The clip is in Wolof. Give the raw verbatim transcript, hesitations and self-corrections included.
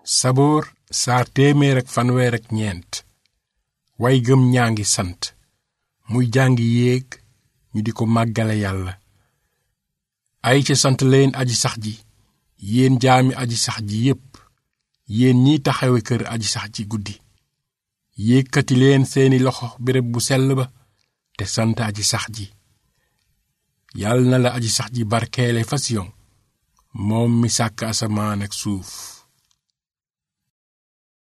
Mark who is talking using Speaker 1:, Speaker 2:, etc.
Speaker 1: saboor saar téeméer ak fanweer ak ñeent. way gëm ñaa ngi sant muy jàngi yéeg ñu di ko màggale yàlla. ay ca sant leen aji sax ji yéen jaami aji sax ji yépp, yéen ñiy taxawe kër aji sax ji guddi. yékkati leen seeni loxo béréb bu sell ba te sant aji sax ji. yàlla na la aji sax ji barkeele fa Siyon, moom mi sàkk asamaan ak suuf.